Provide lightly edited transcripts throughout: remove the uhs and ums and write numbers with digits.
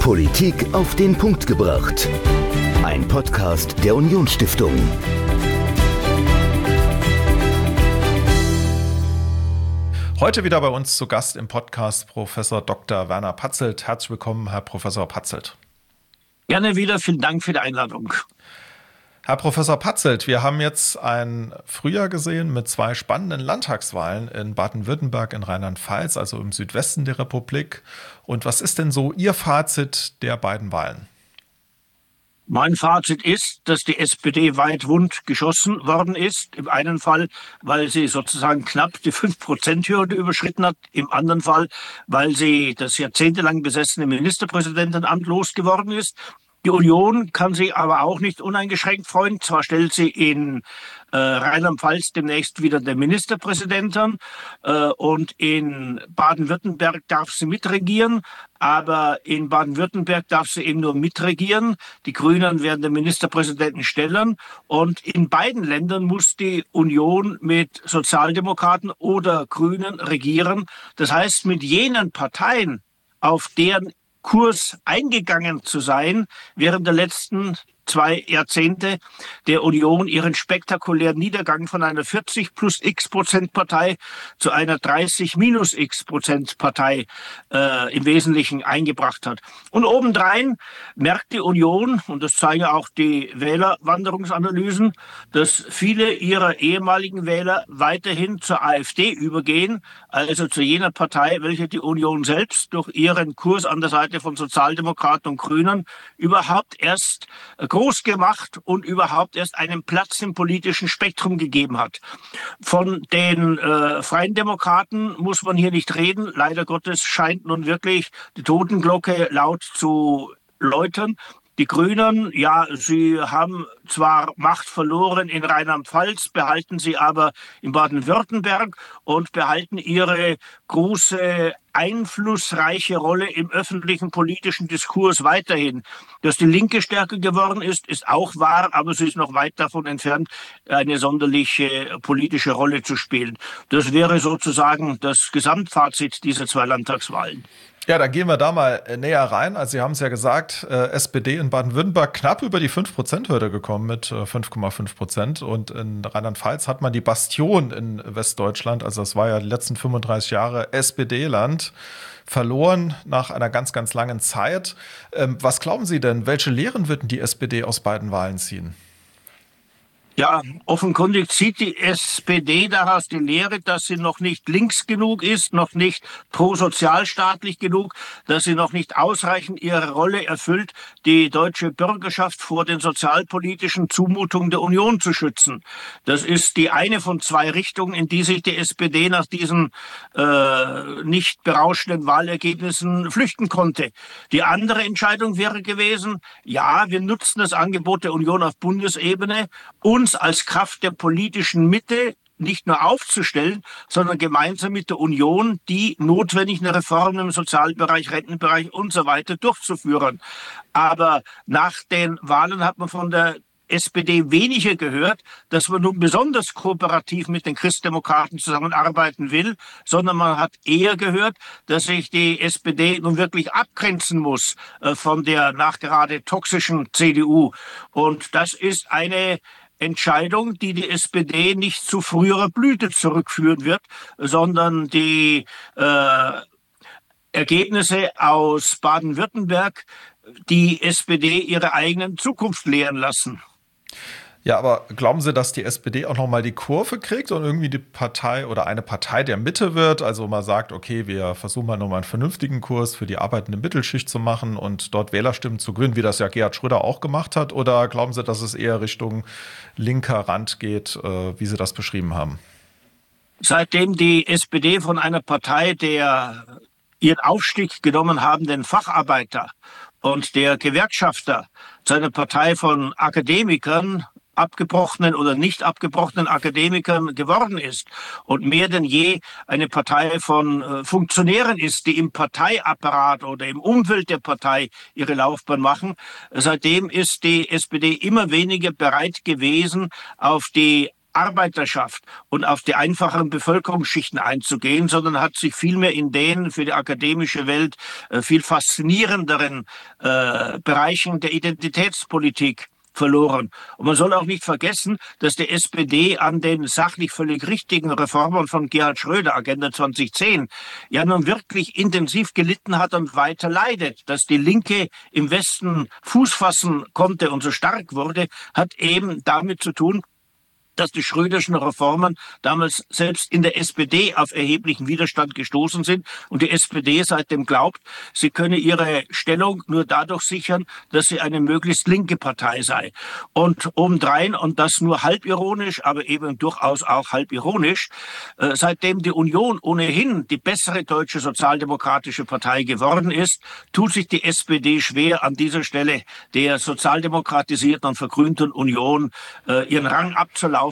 Politik auf den Punkt gebracht. Ein Podcast der Unionsstiftung. Heute wieder bei uns zu Gast im Podcast Professor Dr. Werner Patzelt. Herzlich willkommen, Herr Professor Patzelt. Gerne wieder, vielen Dank für die Einladung. Herr Professor Patzelt, wir haben jetzt ein Frühjahr gesehen mit zwei spannenden Landtagswahlen in Baden-Württemberg, in Rheinland-Pfalz, also im Südwesten der Republik. Und was ist denn so Ihr Fazit der beiden Wahlen? Mein Fazit ist, dass die SPD weit wund geschossen worden ist. Im einen Fall, weil sie sozusagen knapp die 5%-Hürde überschritten hat. Im anderen Fall, weil sie das jahrzehntelang besessene Ministerpräsidentenamt losgeworden ist. Die Union kann sich aber auch nicht uneingeschränkt freuen. Zwar stellt sie in Rheinland-Pfalz demnächst wieder den Ministerpräsident an und in Baden-Württemberg darf sie mitregieren, aber in Baden-Württemberg darf sie eben nur mitregieren. Die Grünen werden den Ministerpräsidenten stellen und in beiden Ländern muss die Union mit Sozialdemokraten oder Grünen regieren. Das heißt, mit jenen Parteien, auf deren Kurs eingegangen zu sein, während der letzten 2 Jahrzehnte der Union ihren spektakulären Niedergang von einer 40 plus x% Partei zu einer 30 minus x% Partei im Wesentlichen eingebracht hat. Und obendrein merkt die Union, und das zeigen auch die Wählerwanderungsanalysen, dass viele ihrer ehemaligen Wähler weiterhin zur AfD übergehen, also zu jener Partei, welche die Union selbst durch ihren Kurs an der Seite von Sozialdemokraten und Grünen überhaupt erst groß gemacht und überhaupt erst einen Platz im politischen Spektrum gegeben hat. Von den Freien Demokraten muss man hier nicht reden. Leider Gottes scheint nun wirklich die Totenglocke laut zu läuten. Die Grünen, ja, sie haben zwar Macht verloren in Rheinland-Pfalz, behalten sie aber in Baden-Württemberg und behalten ihre große, einflussreiche Rolle im öffentlichen politischen Diskurs weiterhin. Dass die Linke stärker geworden ist, ist auch wahr, aber sie ist noch weit davon entfernt, eine sonderliche politische Rolle zu spielen. Das wäre sozusagen das Gesamtfazit dieser 2 Landtagswahlen. Ja, dann gehen wir da mal näher rein. Also Sie haben es ja gesagt, SPD in Baden-Württemberg knapp über die 5%-Hürde gekommen mit 5,5%. Und in Rheinland-Pfalz hat man die Bastion in Westdeutschland, also das war ja die letzten 35 Jahre SPD-Land, verloren nach einer ganz, ganz langen Zeit. Was glauben Sie denn, welche Lehren wird denn die SPD aus beiden Wahlen ziehen? Ja, offenkundig zieht die SPD daraus die Lehre, dass sie noch nicht links genug ist, noch nicht prosozialstaatlich genug, dass sie noch nicht ausreichend ihre Rolle erfüllt, die deutsche Bürgerschaft vor den sozialpolitischen Zumutungen der Union zu schützen. Das ist die eine von 2 Richtungen, in die sich die SPD nach diesen nicht berauschenden Wahlergebnissen flüchten konnte. Die andere Entscheidung wäre gewesen, ja, wir nutzen das Angebot der Union auf Bundesebene, uns als Kraft der politischen Mitte nicht nur aufzustellen, sondern gemeinsam mit der Union die notwendigen Reformen im Sozialbereich, Rentenbereich und so weiter durchzuführen. Aber nach den Wahlen hat man von der SPD weniger gehört, dass man nun besonders kooperativ mit den Christdemokraten zusammenarbeiten will, sondern man hat eher gehört, dass sich die SPD nun wirklich abgrenzen muss von der nachgerade toxischen CDU. Und das ist eine Entscheidung, die die SPD nicht zu früherer Blüte zurückführen wird, sondern die Ergebnisse aus Baden-Württemberg die SPD ihre eigenen Zukunft lehren lassen. Ja, aber glauben Sie, dass die SPD auch nochmal die Kurve kriegt und irgendwie die Partei oder eine Partei der Mitte wird? Also man sagt, okay, wir versuchen mal nochmal einen vernünftigen Kurs für die arbeitende Mittelschicht zu machen und dort Wählerstimmen zu gewinnen, wie das ja Gerhard Schröder auch gemacht hat? Oder glauben Sie, dass es eher Richtung linker Rand geht, wie Sie das beschrieben haben? Seitdem die SPD von einer Partei, der ihren Aufstieg genommen haben, den Facharbeiter und der Gewerkschafter, zu einer Partei von Akademikern, abgebrochenen oder nicht abgebrochenen Akademikern geworden ist und mehr denn je eine Partei von Funktionären ist, die im Parteiapparat oder im Umfeld der Partei ihre Laufbahn machen. Seitdem ist die SPD immer weniger bereit gewesen, auf die Arbeiterschaft und auf die einfacheren Bevölkerungsschichten einzugehen, sondern hat sich vielmehr in den für die akademische Welt viel faszinierenderen Bereichen der Identitätspolitik verloren. Und man soll auch nicht vergessen, dass die SPD an den sachlich völlig richtigen Reformen von Gerhard Schröder, Agenda 2010, ja nun wirklich intensiv gelitten hat und weiter leidet. Dass die Linke im Westen Fuß fassen konnte und so stark wurde, hat eben damit zu tun, dass die Schröderschen Reformen damals selbst in der SPD auf erheblichen Widerstand gestoßen sind und die SPD seitdem glaubt, sie könne ihre Stellung nur dadurch sichern, dass sie eine möglichst linke Partei sei. Und obendrein, und das nur halbironisch, aber eben durchaus auch halbironisch, seitdem die Union ohnehin die bessere deutsche sozialdemokratische Partei geworden ist, tut sich die SPD schwer, an dieser Stelle der sozialdemokratisierten und vergrünten Union ihren Rang abzulaufen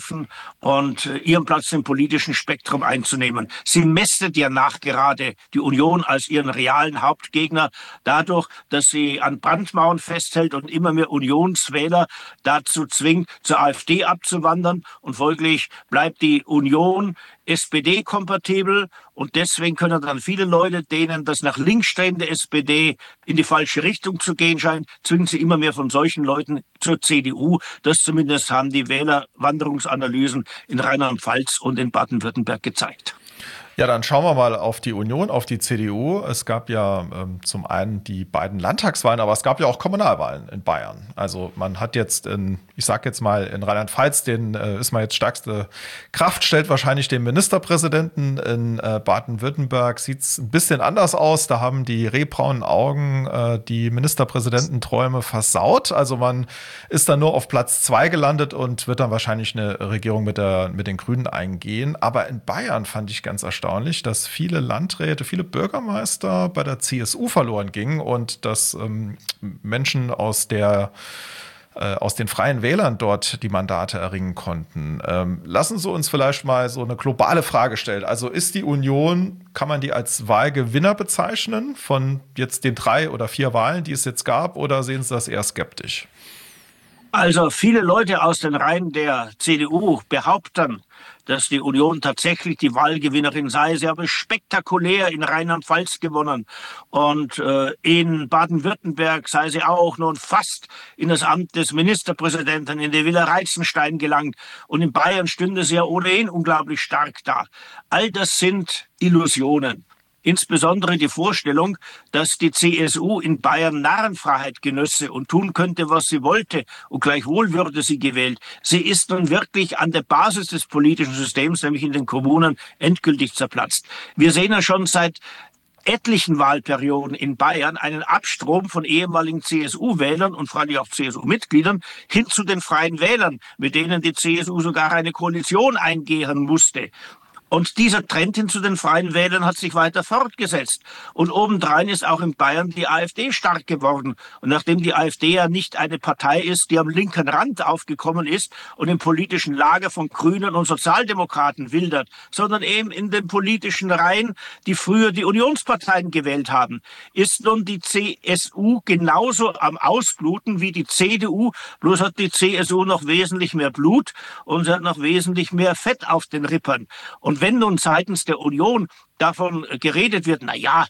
und ihren Platz im politischen Spektrum einzunehmen. Sie mästet ja nachgerade die Union als ihren realen Hauptgegner dadurch, dass sie an Brandmauern festhält und immer mehr Unionswähler dazu zwingt, zur AfD abzuwandern. Und folglich bleibt die Union SPD-kompatibel und deswegen können dann viele Leute, denen das nach links strebende SPD in die falsche Richtung zu gehen scheint, zwingen sie immer mehr von solchen Leuten zur CDU. Das zumindest haben die Wählerwanderungsanalysen in Rheinland-Pfalz und in Baden-Württemberg gezeigt. Ja, dann schauen wir mal auf die Union, auf die CDU. Es gab ja zum einen die beiden Landtagswahlen, aber es gab ja auch Kommunalwahlen in Bayern. Also man hat jetzt ich sag jetzt mal, in Rheinland-Pfalz, ist man jetzt stärkste Kraft, stellt wahrscheinlich den Ministerpräsidenten. In Baden-Württemberg sieht's ein bisschen anders aus. Da haben die rehbraunen Augen die Ministerpräsidententräume versaut. Also man ist dann nur auf Platz 2 gelandet und wird dann wahrscheinlich eine Regierung mit den Grünen eingehen. Aber in Bayern fand ich ganz erstaunlich, dass viele Landräte, viele Bürgermeister bei der CSU verloren gingen und dass Menschen aus den Freien Wählern dort die Mandate erringen konnten. Lassen Sie uns vielleicht mal so eine globale Frage stellen. Also ist die Union, kann man die als Wahlgewinner bezeichnen von jetzt den 3 oder 4 Wahlen, die es jetzt gab, oder sehen Sie das eher skeptisch? Also viele Leute aus den Reihen der CDU behaupten, dass die Union tatsächlich die Wahlgewinnerin sei. Sie habe spektakulär in Rheinland-Pfalz gewonnen und in Baden-Württemberg sei sie auch nun fast in das Amt des Ministerpräsidenten in die Villa Reitzenstein gelangt und in Bayern stünde sie ja ohnehin unglaublich stark da. All das sind Illusionen. Insbesondere die Vorstellung, dass die CSU in Bayern Narrenfreiheit genösse und tun könnte, was sie wollte, und gleichwohl würde sie gewählt. Sie ist nun wirklich an der Basis des politischen Systems, nämlich in den Kommunen, endgültig zerplatzt. Wir sehen ja schon seit etlichen Wahlperioden in Bayern einen Abstrom von ehemaligen CSU-Wählern und freilich auch CSU-Mitgliedern hin zu den Freien Wählern, mit denen die CSU sogar eine Koalition eingehen musste. Und dieser Trend hin zu den Freien Wählern hat sich weiter fortgesetzt. Und obendrein ist auch in Bayern die AfD stark geworden. Und nachdem die AfD ja nicht eine Partei ist, die am linken Rand aufgekommen ist und im politischen Lager von Grünen und Sozialdemokraten wildert, sondern eben in den politischen Reihen, die früher die Unionsparteien gewählt haben, ist nun die CSU genauso am Ausbluten wie die CDU. Bloß hat die CSU noch wesentlich mehr Blut und sie hat noch wesentlich mehr Fett auf den Rippern. Und wenn nun seitens der Union davon geredet wird,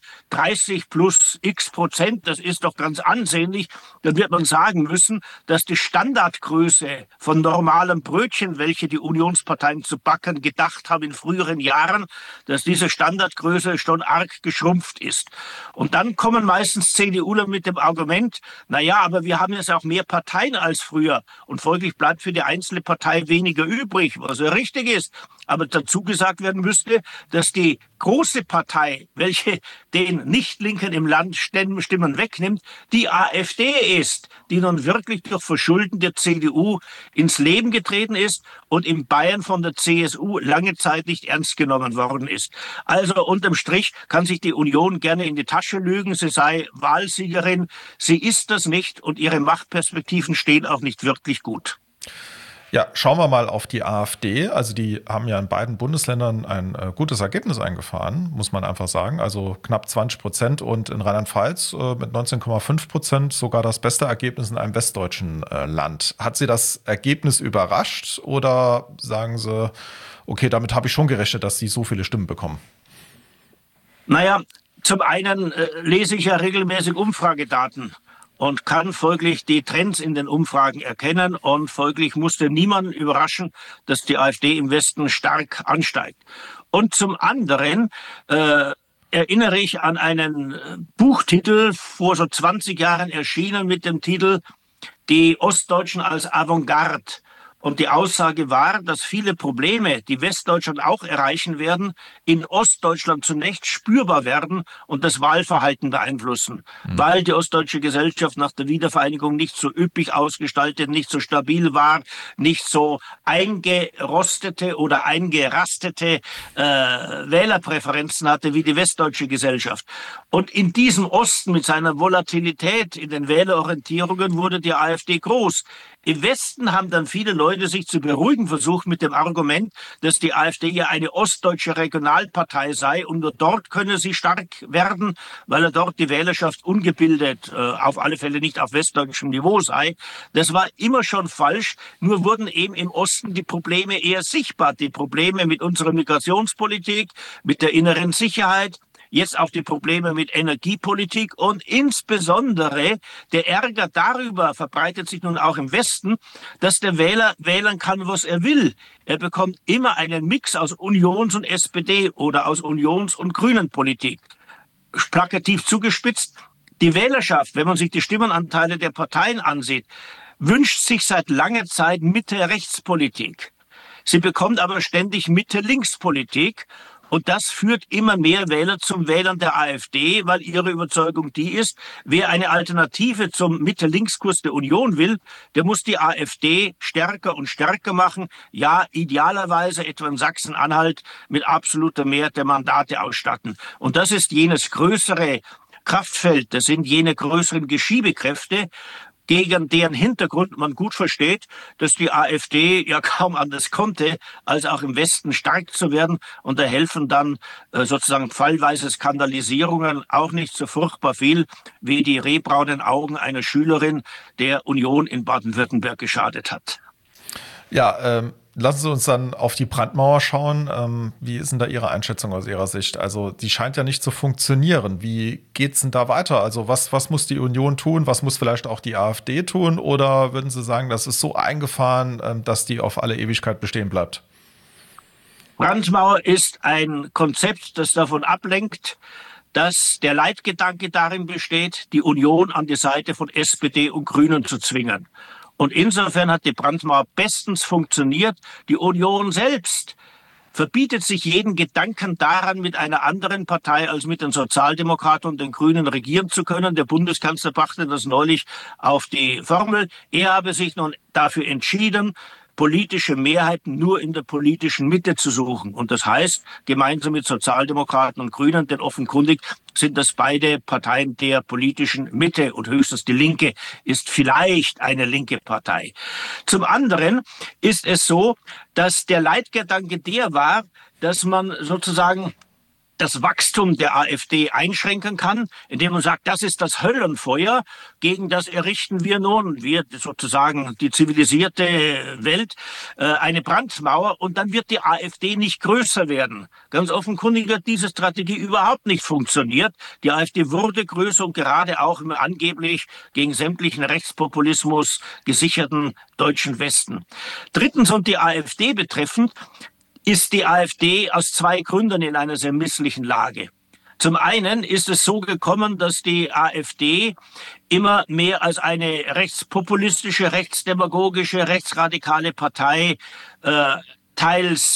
30 plus x Prozent, das ist doch ganz ansehnlich, dann wird man sagen müssen, dass die Standardgröße von normalem Brötchen, welche die Unionsparteien zu backen gedacht haben in früheren Jahren, dass diese Standardgröße schon arg geschrumpft ist. Und dann kommen meistens CDUler mit dem Argument, aber wir haben jetzt auch mehr Parteien als früher und folglich bleibt für die einzelne Partei weniger übrig, was ja richtig ist. Aber dazu gesagt werden müsste, dass die große Partei, welche den Nicht-Linken im Land Stimmen wegnimmt, die AfD ist, die nun wirklich durch Verschulden der CDU ins Leben getreten ist und in Bayern von der CSU lange Zeit nicht ernst genommen worden ist. Also unterm Strich kann sich die Union gerne in die Tasche lügen, sie sei Wahlsiegerin. Sie ist das nicht und ihre Machtperspektiven stehen auch nicht wirklich gut. Ja, schauen wir mal auf die AfD. Also die haben ja in beiden Bundesländern ein gutes Ergebnis eingefahren, muss man einfach sagen. Also knapp 20% und in Rheinland-Pfalz mit 19,5% sogar das beste Ergebnis in einem westdeutschen Land. Hat Sie das Ergebnis überrascht oder sagen Sie, okay, damit habe ich schon gerechnet, dass Sie so viele Stimmen bekommen? Naja, zum einen lese ich ja regelmäßig Umfragedaten und kann folglich die Trends in den Umfragen erkennen. Und folglich musste niemanden überraschen, dass die AfD im Westen stark ansteigt. Und zum anderen erinnere ich an einen Buchtitel, vor so 20 Jahren erschienen, mit dem Titel Die Ostdeutschen als Avantgarde. Und die Aussage war, dass viele Probleme, die Westdeutschland auch erreichen werden, in Ostdeutschland zunächst spürbar werden und das Wahlverhalten beeinflussen. Weil die ostdeutsche Gesellschaft nach der Wiedervereinigung nicht so üppig ausgestaltet, nicht so stabil war, nicht so eingerostete oder eingerastete Wählerpräferenzen hatte wie die westdeutsche Gesellschaft. Und in diesem Osten mit seiner Volatilität in den Wählerorientierungen wurde die AfD groß. Im Westen haben dann viele Leute sich zu beruhigen versucht mit dem Argument, dass die AfD ja eine ostdeutsche Regionalpartei sei und nur dort könne sie stark werden, weil er dort die Wählerschaft ungebildet, auf alle Fälle nicht auf westdeutschem Niveau sei. Das war immer schon falsch, nur wurden eben im Osten die Probleme eher sichtbar. Die Probleme mit unserer Migrationspolitik, mit der inneren Sicherheit, jetzt auch die Probleme mit Energiepolitik und insbesondere der Ärger darüber verbreitet sich nun auch im Westen, dass der Wähler wählen kann, was er will. Er bekommt immer einen Mix aus Unions- und SPD oder aus Unions- und Grünen-Politik. Plakativ zugespitzt, die Wählerschaft, wenn man sich die Stimmenanteile der Parteien ansieht, wünscht sich seit langer Zeit Mitte-Rechts-Politik. Sie bekommt aber ständig Mitte-Links-Politik. Und das führt immer mehr Wähler zum Wählern der AfD, weil ihre Überzeugung die ist, wer eine Alternative zum Mitte-Links-Kurs der Union will, der muss die AfD stärker und stärker machen. Ja, idealerweise etwa in Sachsen-Anhalt mit absoluter Mehrheit der Mandate ausstatten. Und das ist jenes größere Kraftfeld, das sind jene größeren Geschiebekräfte, gegen deren Hintergrund man gut versteht, dass die AfD ja kaum anders konnte, als auch im Westen stark zu werden. Und da helfen dann sozusagen fallweise Skandalisierungen auch nicht so furchtbar viel wie die rehbraunen Augen einer Schülerin, der Union in Baden-Württemberg geschadet hat. Ja, lassen Sie uns dann auf die Brandmauer schauen. Wie ist denn da Ihre Einschätzung aus Ihrer Sicht? Also die scheint ja nicht zu funktionieren. Wie geht's denn da weiter? Also was muss die Union tun? Was muss vielleicht auch die AfD tun? Oder würden Sie sagen, das ist so eingefahren, dass die auf alle Ewigkeit bestehen bleibt? Brandmauer ist ein Konzept, das davon ablenkt, dass der Leitgedanke darin besteht, die Union an die Seite von SPD und Grünen zu zwingen. Und insofern hat die Brandmauer bestens funktioniert. Die Union selbst verbietet sich jeden Gedanken daran, mit einer anderen Partei als mit den Sozialdemokraten und den Grünen regieren zu können. Der Bundeskanzler brachte das neulich auf die Formel. Er habe sich nun dafür entschieden, politische Mehrheiten nur in der politischen Mitte zu suchen. Und das heißt, gemeinsam mit Sozialdemokraten und Grünen, denn offenkundig sind das beide Parteien der politischen Mitte und höchstens die Linke ist vielleicht eine linke Partei. Zum anderen ist es so, dass der Leitgedanke der war, dass man sozusagen das Wachstum der AfD einschränken kann, indem man sagt, das ist das Höllenfeuer, gegen das errichten wir nun, wir sozusagen die zivilisierte Welt, eine Brandmauer und dann wird die AfD nicht größer werden. Ganz offenkundig hat diese Strategie überhaupt nicht funktioniert. Die AfD wurde größer und gerade auch im angeblich gegen sämtlichen Rechtspopulismus gesicherten deutschen Westen. Drittens und die AfD betreffend, ist die AfD aus zwei Gründen in einer sehr misslichen Lage. Zum einen ist es so gekommen, dass die AfD immer mehr als eine rechtspopulistische, rechtsdemagogische, rechtsradikale Partei teils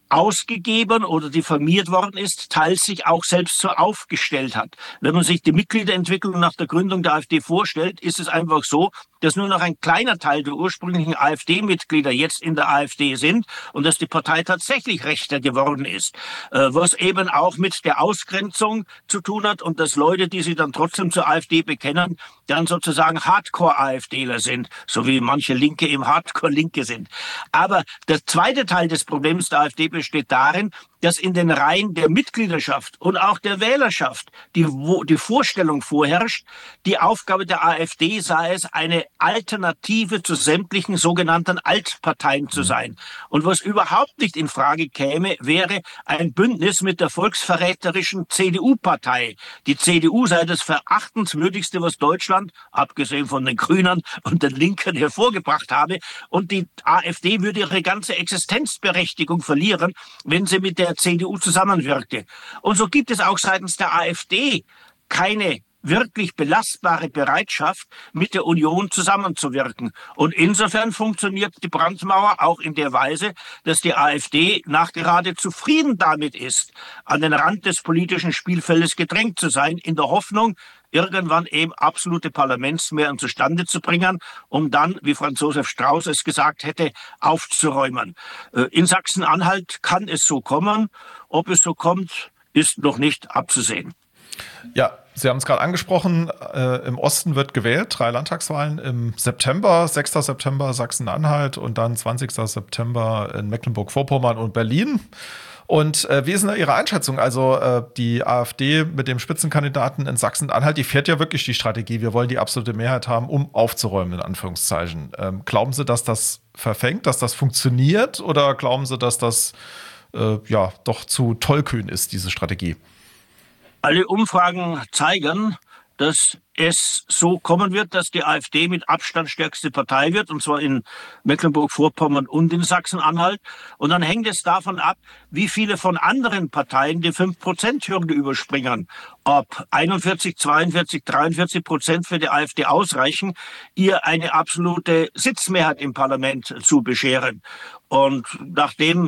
ausgegeben oder diffamiert worden ist, teils sich auch selbst so aufgestellt hat. Wenn man sich die Mitgliederentwicklung nach der Gründung der AfD vorstellt, ist es einfach so, dass nur noch ein kleiner Teil der ursprünglichen AfD-Mitglieder jetzt in der AfD sind und dass die Partei tatsächlich rechter geworden ist. Was eben auch mit der Ausgrenzung zu tun hat und dass Leute, die sich dann trotzdem zur AfD bekennen, dann sozusagen Hardcore-AfDler sind, so wie manche Linke im Hardcore-Linke sind. Aber der zweite Teil des Problems der AfD besteht darin, dass in den Reihen der Mitgliedschaft und auch der Wählerschaft die Vorstellung vorherrscht, die Aufgabe der AfD sei es, eine Alternative zu sämtlichen sogenannten Altparteien zu sein. Und was überhaupt nicht in Frage käme, wäre ein Bündnis mit der volksverräterischen CDU-Partei. Die CDU sei das verachtenswürdigste, was Deutschland, abgesehen von den Grünen und den Linken, hervorgebracht habe. Und die AfD würde ihre ganze Existenzberechtigung verlieren, wenn sie mit der CDU zusammenwirkte. Und so gibt es auch seitens der AfD keine wirklich belastbare Bereitschaft, mit der Union zusammenzuwirken. Und insofern funktioniert die Brandmauer auch in der Weise, dass die AfD nachgerade zufrieden damit ist, an den Rand des politischen Spielfeldes gedrängt zu sein, in der Hoffnung, irgendwann eben absolute Parlamentsmehrheiten zustande zu bringen, um dann, wie Franz Josef Strauß es gesagt hätte, aufzuräumen. In Sachsen-Anhalt kann es so kommen. Ob es so kommt, ist noch nicht abzusehen. Ja, Sie haben es gerade angesprochen, im Osten wird gewählt, 3 Landtagswahlen im September, 6. September Sachsen-Anhalt und dann 20. September in Mecklenburg-Vorpommern und Berlin. Und wie ist denn Ihre Einschätzung? Also die AfD mit dem Spitzenkandidaten in Sachsen-Anhalt, die fährt ja wirklich die Strategie, wir wollen die absolute Mehrheit haben, um aufzuräumen, in Anführungszeichen. Glauben Sie, dass das verfängt, dass das funktioniert oder glauben Sie, dass das doch zu tollkühn ist, diese Strategie? Alle Umfragen zeigen, dass es so kommen wird, dass die AfD mit Abstand stärkste Partei wird, und zwar in Mecklenburg-Vorpommern und in Sachsen-Anhalt. Und dann hängt es davon ab, wie viele von anderen Parteien die 5%-Hürde überspringen. Ob 41, 42, 43% für die AfD ausreichen, ihr eine absolute Sitzmehrheit im Parlament zu bescheren. Und nachdem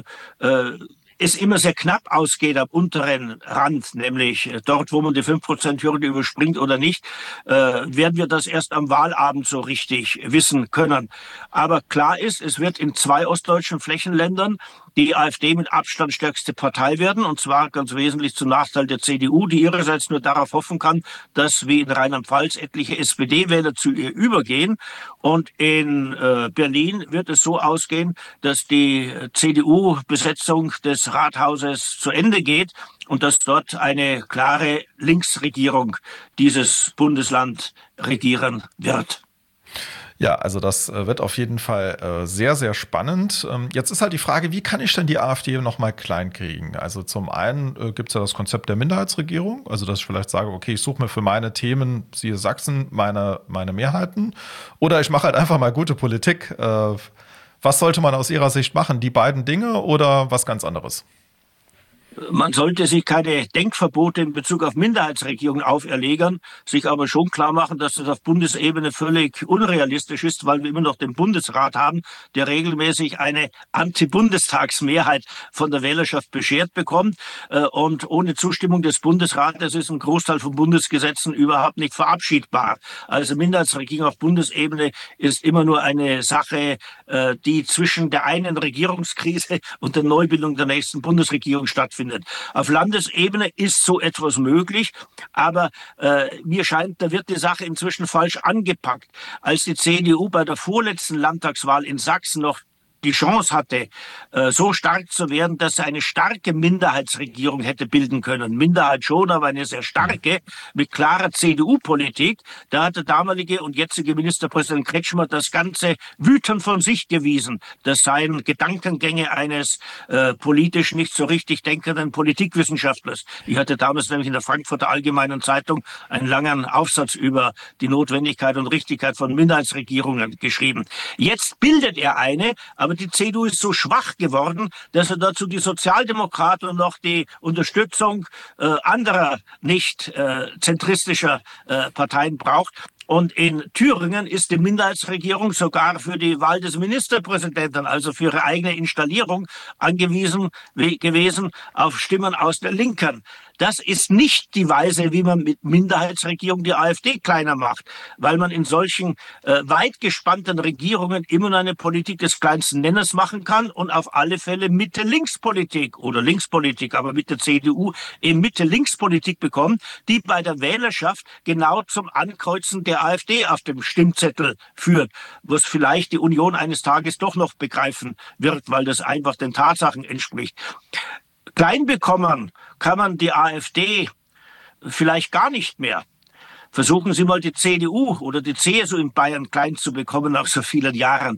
es immer sehr knapp ausgeht am unteren Rand, nämlich dort, wo man die 5%-Hürde überspringt oder nicht, werden wir das erst am Wahlabend so richtig wissen können. Aber klar ist, es wird in 2 ostdeutschen Flächenländern die AfD mit Abstand stärkste Partei werden, und zwar ganz wesentlich zum Nachteil der CDU, die ihrerseits nur darauf hoffen kann, dass wie in Rheinland-Pfalz etliche SPD-Wähler zu ihr übergehen. Und in Berlin wird es so ausgehen, dass die CDU-Besetzung des Rathauses zu Ende geht und dass dort eine klare Linksregierung dieses Bundesland regieren wird. Ja, also das wird auf jeden Fall sehr, sehr spannend. Jetzt ist halt die Frage, wie kann ich denn die AfD nochmal klein kriegen? Also zum einen gibt es ja das Konzept der Minderheitsregierung, also dass ich vielleicht sage, okay, ich suche mir für meine Themen, siehe Sachsen, meine Mehrheiten. Oder ich mache halt einfach mal gute Politik. Was sollte man aus Ihrer Sicht machen? Die beiden Dinge oder was ganz anderes? Man sollte sich keine Denkverbote in Bezug auf Minderheitsregierungen auferlegen, sich aber schon klar machen, dass das auf Bundesebene völlig unrealistisch ist, weil wir immer noch den Bundesrat haben, der regelmäßig eine Anti-Bundestagsmehrheit von der Wählerschaft beschert bekommt. Und ohne Zustimmung des Bundesrates ist ein Großteil von Bundesgesetzen überhaupt nicht verabschiedbar. Also Minderheitsregierung auf Bundesebene ist immer nur eine Sache, die zwischen der einen Regierungskrise und der Neubildung der nächsten Bundesregierung stattfindet. Auf Landesebene ist so etwas möglich, aber mir scheint, da wird die Sache inzwischen falsch angepackt. Als die CDU bei der vorletzten Landtagswahl in Sachsen noch die Chance hatte, so stark zu werden, dass er eine starke Minderheitsregierung hätte bilden können. Minderheit schon, aber eine sehr starke, mit klarer CDU-Politik. Da hat der damalige und jetzige Ministerpräsident Kretschmer das Ganze wütend von sich gewiesen. Das seien Gedankengänge eines politisch nicht so richtig denkenden Politikwissenschaftlers. Ich hatte damals nämlich in der Frankfurter Allgemeinen Zeitung einen langen Aufsatz über die Notwendigkeit und Richtigkeit von Minderheitsregierungen geschrieben. Jetzt bildet er eine, aber Aber die CDU ist so schwach geworden, dass er dazu die Sozialdemokraten und noch die Unterstützung anderer nicht zentristischer Parteien braucht. Und in Thüringen ist die Minderheitsregierung sogar für die Wahl des Ministerpräsidenten, also für ihre eigene Installierung, angewiesen gewesen auf Stimmen aus der Linken. Das ist nicht die Weise, wie man mit Minderheitsregierung die AfD kleiner macht, weil man in solchen weit gespannten Regierungen immer noch eine Politik des kleinsten Nenners machen kann und auf alle Fälle Mitte-Links-Politik oder Linkspolitik, aber mit der CDU eben Mitte-Links-Politik bekommt, die bei der Wählerschaft genau zum Ankreuzen der AfD auf dem Stimmzettel führt, was vielleicht die Union eines Tages doch noch begreifen wird, weil das einfach den Tatsachen entspricht. Klein bekommen kann man die AfD vielleicht gar nicht mehr. Versuchen Sie mal die CDU oder die CSU in Bayern klein zu bekommen nach so vielen Jahren.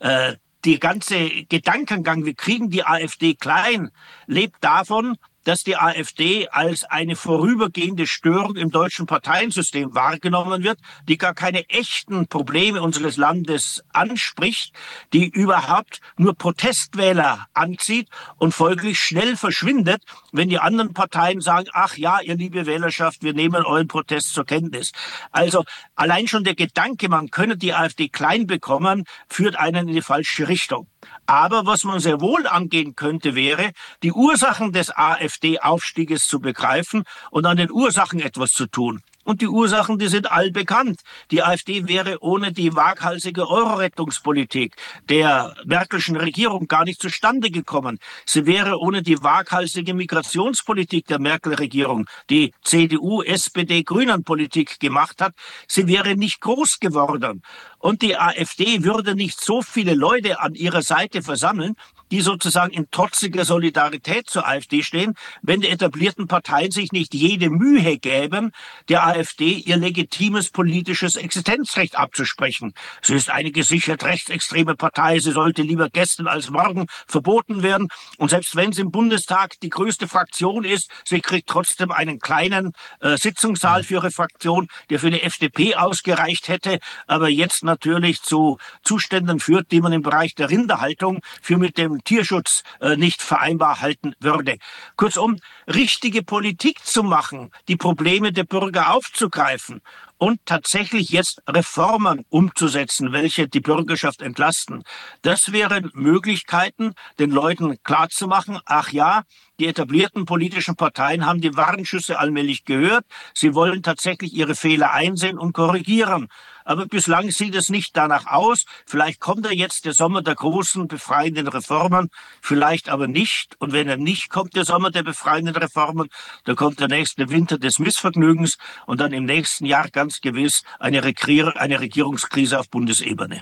Die ganze Gedankengang, wir kriegen die AfD klein, lebt davon, dass die AfD als eine vorübergehende Störung im deutschen Parteiensystem wahrgenommen wird, die gar keine echten Probleme unseres Landes anspricht, die überhaupt nur Protestwähler anzieht und folglich schnell verschwindet, wenn die anderen Parteien sagen, ach ja, ihr liebe Wählerschaft, wir nehmen euren Protest zur Kenntnis. Also allein schon der Gedanke, man könne die AfD klein bekommen, führt einen in die falsche Richtung. Aber was man sehr wohl angehen könnte, wäre, die Ursachen des AfD-Aufstieges zu begreifen und an den Ursachen etwas zu tun. Und die Ursachen, die sind allbekannt. Die AfD wäre ohne die waghalsige Euro-Rettungspolitik der Merkelschen Regierung gar nicht zustande gekommen. Sie wäre ohne die waghalsige Migrationspolitik der Merkel-Regierung, die CDU, SPD, Grünen-Politik gemacht hat, sie wäre nicht groß geworden. Und die AfD würde nicht so viele Leute an ihrer Seite versammeln, die sozusagen in trotziger Solidarität zur AfD stehen, wenn die etablierten Parteien sich nicht jede Mühe gäben, der AfD ihr legitimes politisches Existenzrecht abzusprechen. Sie ist eine gesichert rechtsextreme Partei, sie sollte lieber gestern als morgen verboten werden. Und selbst wenn sie im Bundestag die größte Fraktion ist, sie kriegt trotzdem einen kleinen Sitzungssaal für ihre Fraktion, der für die FDP ausgereicht hätte, aber jetzt natürlich zu Zuständen führt, die man im Bereich der Rinderhaltung für mit dem Tierschutz nicht vereinbar halten würde. Kurzum, richtige Politik zu machen, die Probleme der Bürger aufzugreifen und tatsächlich jetzt Reformen umzusetzen, welche die Bürgerschaft entlasten. Das wären Möglichkeiten, den Leuten klarzumachen, ach ja, die etablierten politischen Parteien haben die Warnschüsse allmählich gehört. Sie wollen tatsächlich ihre Fehler einsehen und korrigieren. Aber bislang sieht es nicht danach aus. Vielleicht kommt jetzt der Sommer der großen befreienden Reformen, vielleicht aber nicht. Und wenn er nicht kommt, der Sommer der befreienden Reformen, dann kommt der nächste Winter des Missvergnügens und dann im nächsten Jahr ganz gewiss eine Regierungskrise auf Bundesebene.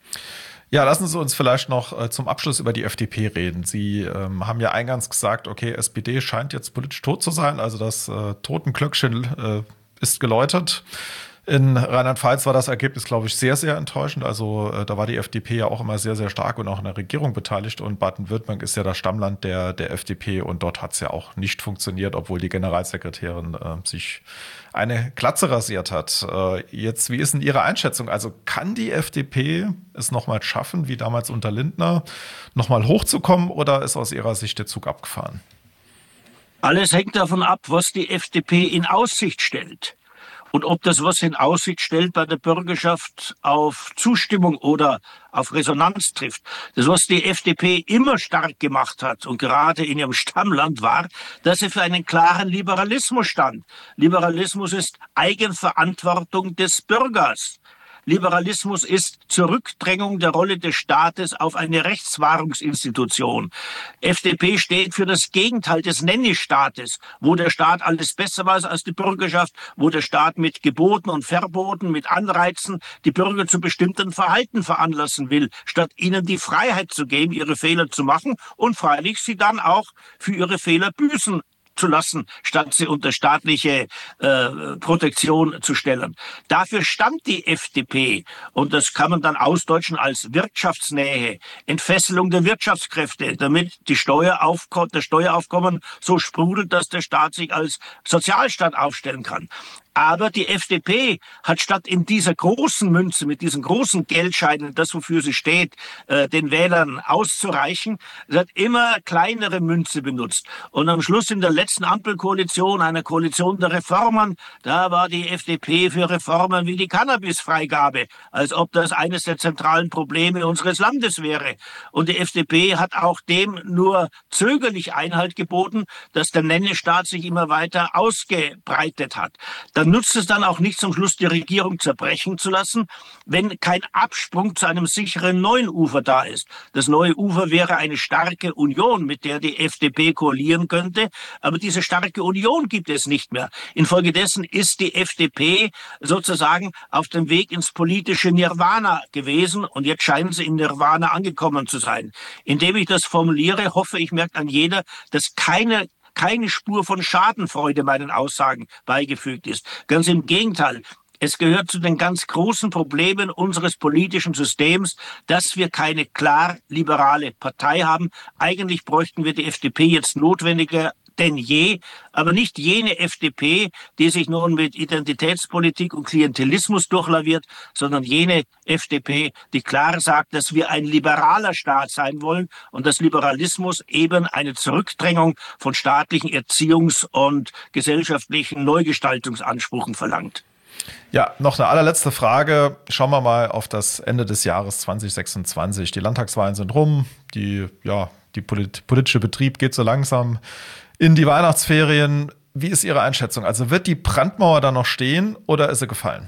Ja, lassen Sie uns vielleicht noch zum Abschluss über die FDP reden. Sie haben ja eingangs gesagt, okay, SPD scheint jetzt politisch tot zu sein, also das Totenglöckchen ist geläutet. In Rheinland-Pfalz war das Ergebnis, glaube ich, sehr, sehr enttäuschend. Also da war die FDP ja auch immer sehr, sehr stark und auch in der Regierung beteiligt. Und Baden-Württemberg ist ja das Stammland der FDP und dort hat es ja auch nicht funktioniert, obwohl die Generalsekretärin sich eine Glatze rasiert hat. Jetzt, wie ist denn Ihre Einschätzung? Also kann die FDP es nochmal schaffen, wie damals unter Lindner, nochmal hochzukommen oder ist aus Ihrer Sicht der Zug abgefahren? Alles hängt davon ab, was die FDP in Aussicht stellt. Und ob das, was in Aussicht stellt, bei der Bürgerschaft auf Zustimmung oder auf Resonanz trifft. Das, was die FDP immer stark gemacht hat und gerade in ihrem Stammland war, dass sie für einen klaren Liberalismus stand. Liberalismus ist Eigenverantwortung des Bürgers. Liberalismus ist Zurückdrängung der Rolle des Staates auf eine Rechtswahrungsinstitution. FDP steht für das Gegenteil des Nenni-Staates, wo der Staat alles besser weiß als die Bürgerschaft, wo der Staat mit Geboten und Verboten, mit Anreizen die Bürger zu bestimmten Verhalten veranlassen will, statt ihnen die Freiheit zu geben, ihre Fehler zu machen und freilich sie dann auch für ihre Fehler büßen zu lassen, statt sie unter staatliche Protektion zu stellen. Dafür stand die FDP und das kann man dann ausdeutschen als Wirtschaftsnähe, Entfesselung der Wirtschaftskräfte, damit das Steueraufkommen so sprudelt, dass der Staat sich als Sozialstaat aufstellen kann. Aber die FDP hat statt in dieser großen Münze, mit diesen großen Geldscheinen, das wofür sie steht, den Wählern auszureichen, sie hat immer kleinere Münze benutzt. Und am Schluss in der letzten Ampelkoalition, einer Koalition der Reformern, da war die FDP für Reformen wie die Cannabisfreigabe, als ob das eines der zentralen Probleme unseres Landes wäre. Und die FDP hat auch dem nur zögerlich Einhalt geboten, dass der Nennestaat sich immer weiter ausgebreitet hat. Dann nutzt es dann auch nicht zum Schluss, die Regierung zerbrechen zu lassen, wenn kein Absprung zu einem sicheren neuen Ufer da ist. Das neue Ufer wäre eine starke Union, mit der die FDP koalieren könnte. Aber diese starke Union gibt es nicht mehr. Infolgedessen ist die FDP sozusagen auf dem Weg ins politische Nirvana gewesen. Und jetzt scheinen sie in Nirvana angekommen zu sein. Indem ich das formuliere, hoffe ich, merkt an jeder, dass keine Spur von Schadenfreude meinen Aussagen beigefügt ist. Ganz im Gegenteil. Es gehört zu den ganz großen Problemen unseres politischen Systems, dass wir keine klar liberale Partei haben. Eigentlich bräuchten wir die FDP jetzt notwendiger denn je, aber nicht jene FDP, die sich nun mit Identitätspolitik und Klientelismus durchlaviert, sondern jene FDP, die klar sagt, dass wir ein liberaler Staat sein wollen und dass Liberalismus eben eine Zurückdrängung von staatlichen Erziehungs- und gesellschaftlichen Neugestaltungsansprüchen verlangt. Ja, noch eine allerletzte Frage. Schauen wir mal auf das Ende des Jahres 2026. Die Landtagswahlen sind rum, die politische Betrieb geht so langsam in die Weihnachtsferien. Wie ist Ihre Einschätzung? Also wird die Brandmauer da noch stehen oder ist sie gefallen?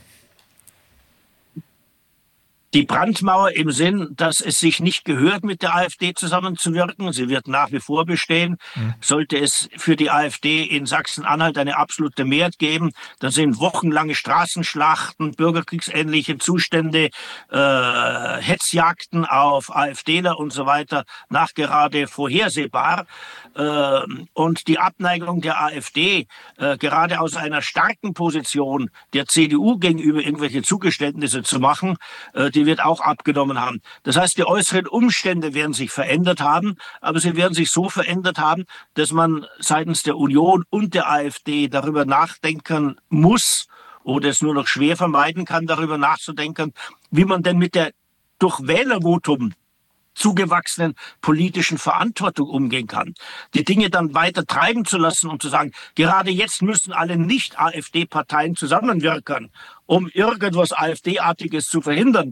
Die Brandmauer im Sinn, dass es sich nicht gehört, mit der AfD zusammenzuwirken. Sie wird nach wie vor bestehen. Sollte es für die AfD in Sachsen-Anhalt eine absolute Mehrheit geben, dann sind wochenlange Straßenschlachten, bürgerkriegsähnliche Zustände, Hetzjagden auf AfDler und so weiter nachgerade vorhersehbar. Und die Abneigung der AfD, gerade aus einer starken Position der CDU gegenüber irgendwelche Zugeständnisse zu machen, die wird auch abgenommen haben. Das heißt, die äußeren Umstände werden sich verändert haben, aber sie werden sich so verändert haben, dass man seitens der Union und der AfD darüber nachdenken muss oder es nur noch schwer vermeiden kann, darüber nachzudenken, wie man denn mit der durch Wählervotum zugewachsenen politischen Verantwortung umgehen kann. Die Dinge dann weiter treiben zu lassen und zu sagen, gerade jetzt müssen alle Nicht-AfD-Parteien zusammenwirken, um irgendwas AfD-artiges zu verhindern.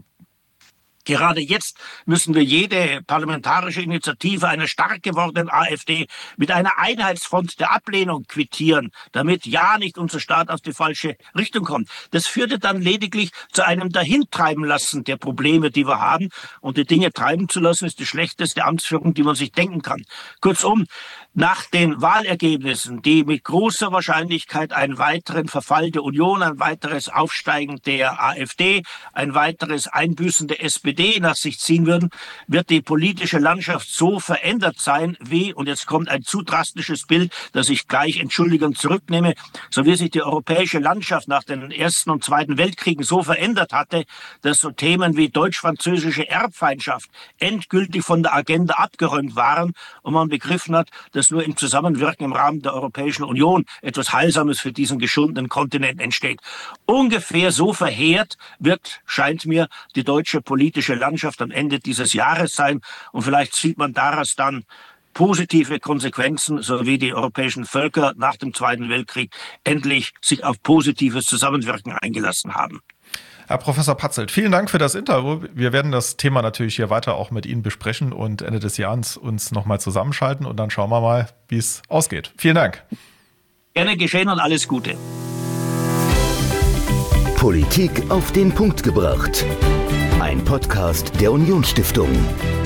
Gerade jetzt müssen wir jede parlamentarische Initiative einer stark gewordenen AfD mit einer Einheitsfront der Ablehnung quittieren, damit ja nicht unser Staat auf die falsche Richtung kommt. Das führte dann lediglich zu einem Dahintreiben-Lassen der Probleme, die wir haben. Und die Dinge treiben zu lassen, ist die schlechteste Amtsführung, die man sich denken kann. Kurzum, nach den Wahlergebnissen, die mit großer Wahrscheinlichkeit einen weiteren Verfall der Union, ein weiteres Aufsteigen der AfD, ein weiteres Einbüßen der SPD nach sich ziehen würden, wird die politische Landschaft so verändert sein, wie, und jetzt kommt ein zu drastisches Bild, das ich gleich entschuldigend zurücknehme, so wie sich die europäische Landschaft nach den Ersten und Zweiten Weltkriegen so verändert hatte, dass so Themen wie deutsch-französische Erbfeindschaft endgültig von der Agenda abgeräumt waren und man begriffen hat, dass nur im Zusammenwirken im Rahmen der Europäischen Union etwas Heilsames für diesen geschundenen Kontinent entsteht. Ungefähr so verheert wird, scheint mir, die deutsche politische Landschaft am Ende dieses Jahres sein. Und vielleicht sieht man daraus dann positive Konsequenzen, so wie die europäischen Völker nach dem Zweiten Weltkrieg endlich sich auf positives Zusammenwirken eingelassen haben. Herr Professor Patzelt, vielen Dank für das Interview. Wir werden das Thema natürlich hier weiter auch mit Ihnen besprechen und Ende des Jahres uns nochmal zusammenschalten und dann schauen wir mal, wie es ausgeht. Vielen Dank. Gerne geschehen und alles Gute. Politik auf den Punkt gebracht. Ein Podcast der Unionsstiftung.